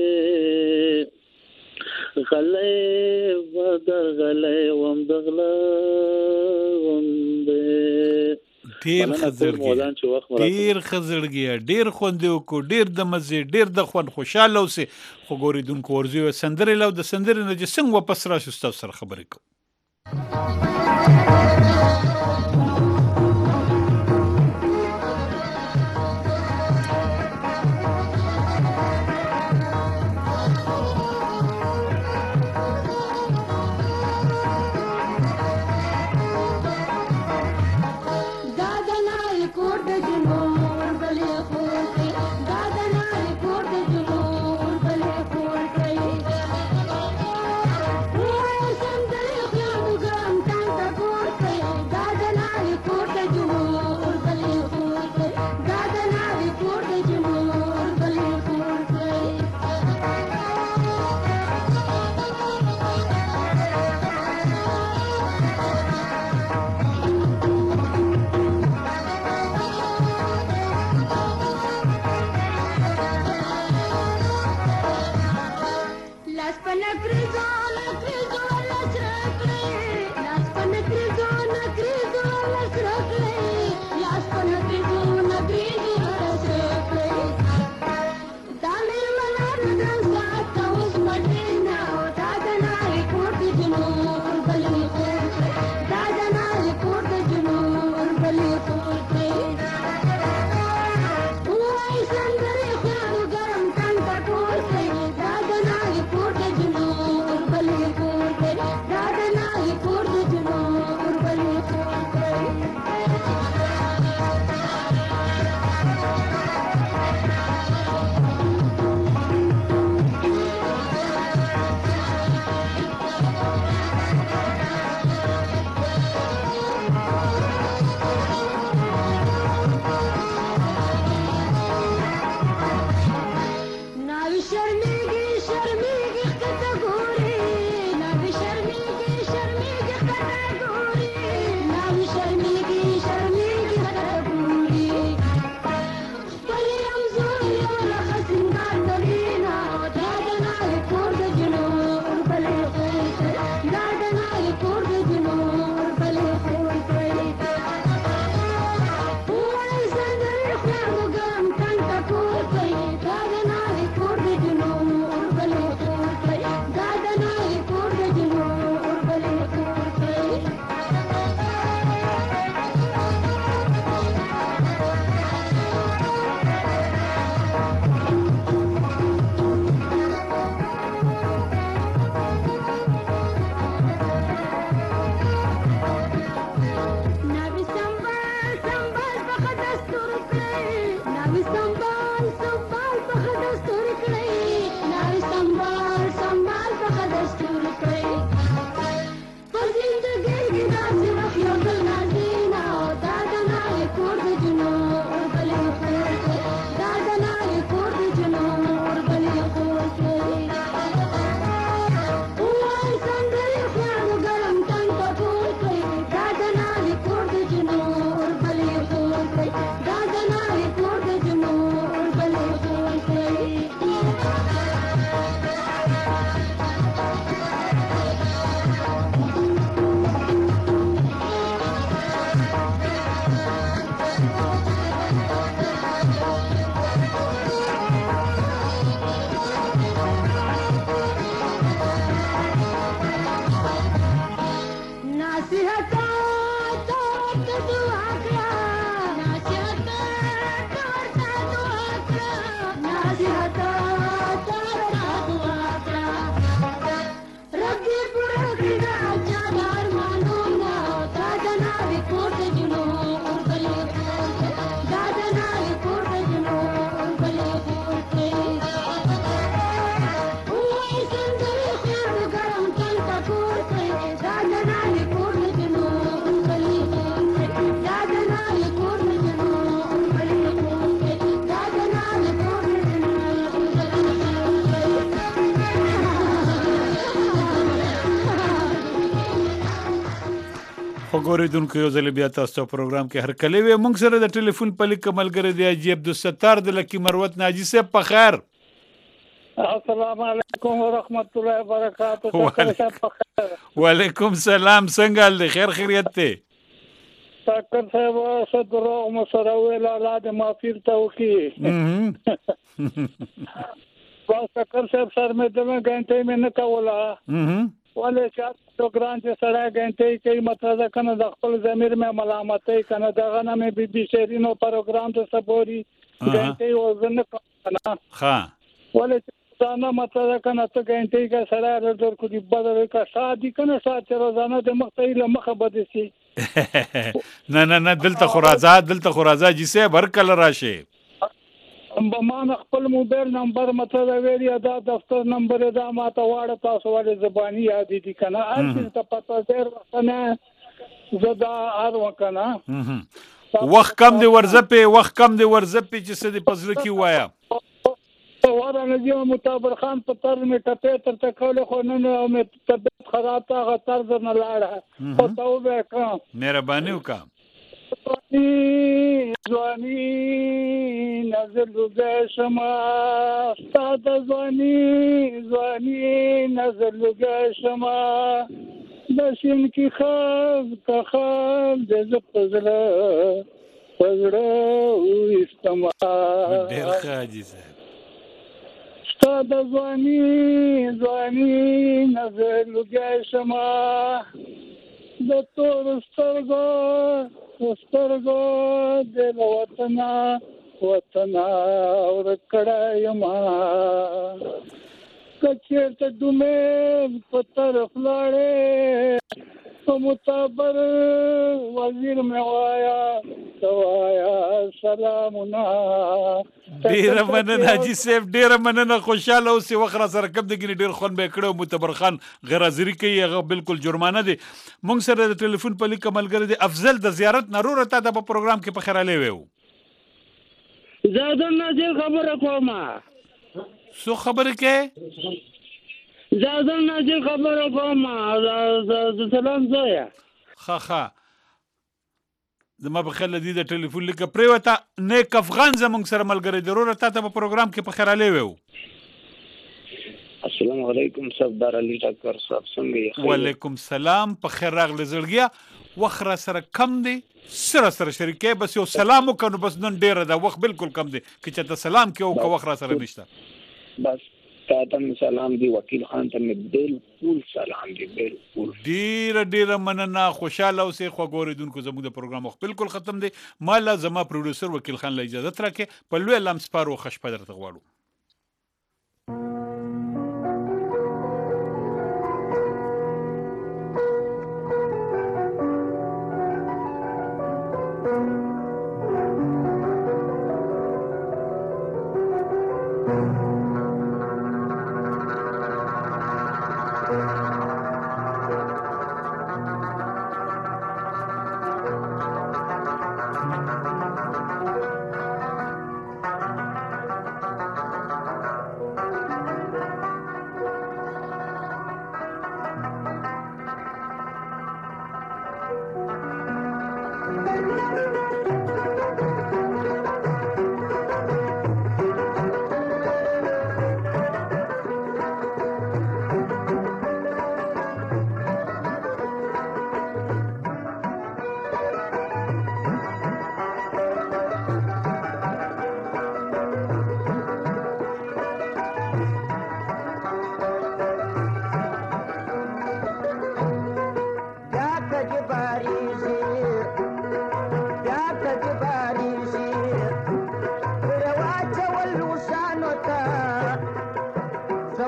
غلی به در غلی وم د غله غوندې ډیر خزړګي ډیر خوندې وکړو ډیر د مزه ډیر د خوند خوشاله اوسه خو ګوریدونکو ورزي سندرې لو د سندرې نه چې څنګه واپس راشو تاسو سره خبرې کوم Thank you. غوریدونکو یو ځل بیا تاسو ته پروګرام کې هر کله وي موږ سره د ټلیفون په لیک ملګری دی حاجی عبدالستار د لکی مروت ناجی صاحب په خیر. السلام علیکم ورحمت الله وبرکاتہ. وعلیکم السلام. څنګه حال دی؟ خیر خیریت دی؟ ډاکټر صاحب صدر مسره ویل الله دې معافی توکي. ډاکټر صاحب سر مې دغه غنټې مې نه کوله. ولې چې پروګرام چې سره غنټې کې مطلب کنه د خپل ضمیر مې ملامتای کنه دغه نه مې بي بي شيرینو پروګرام ته سپوري غنټې وزن کنه. ها ولې ځانه مطلب کنه ته غنټې کې سره ورته کو دي بدل کا شادي کنه شاته روزانه د مختې له مخه بده سي. نه دلته خرازه جسه بر کله راشه. ما خپل موبایل نمبر مطلب ویری دا دفتر نمبر دا ما ته واړه تاسو ولې زبانی یاد دي کنه هر څه ته پتا زیر وکنه زدا ار وکنه وخت کم دی ورزپه چې څه دی پزله کی وایا واره نجیب متابر خان په تر می ټپه تر تکول خو نه مې طبيعت خراب تا غتر نه لاړه او توبه کا مهرباني وکا ځواني نظر لږه شمه ستاد ځواني نظر لږه شمه د شین کی خاص د زپزله استما ډېر خاجي ستاد ځواني نظر لږه شمه د تور سترګو د وطن ورکړای ما کچېرته دومې په طرف لاړې په متابر وزیر مې وایا سلامونه. ډیره مننه حاجی صاحب ډیره مننه. خوشاله اوسې وخت را سره کم دګنی ډیر خون به کړو. متبر خان غرازری کوي هغه بالکل جرمانه دي. مونږ سره د ټلیفون په لیک ملګری دی افضل د زیارت نارور ته د پروګرام کې په خیراله ویو. زادن نازل خبره کومه. سو خبره کې زادن نازل خبره کومه. سلام زویا. خا زما په خل دي د ټلیفون لیک پریوته نیک افغان زمونږ سره ملګری ضرورت ته په پروګرام کې په خیراله ویو. السلام علیکم سردار علي ټکر صاحب څنګه یې؟ وعلیکم السلام. په خیر راغلی زړګیا. وخت را سره کم دی سره شریکې بس یو سلام وکړو بس نن ډیره ده وخت بالکل کم دی که چېرته سلام کې او که وخت را سره نشته بس تاته سلام دی وکیل خان ته بالکل سلام دی بالکل ډیره مننه. خوشاله اوسې. خو ګوریدونکو زموږ د پروګرام وخت بالکل ختم دی. مالا زما پروډوسر وکیل خان له اجازه راکې په لوی لم سپارو خشپه درته غواړو.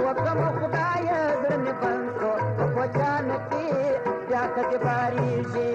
خدای زړه مې بند کو په جان کې بیا کته باري شي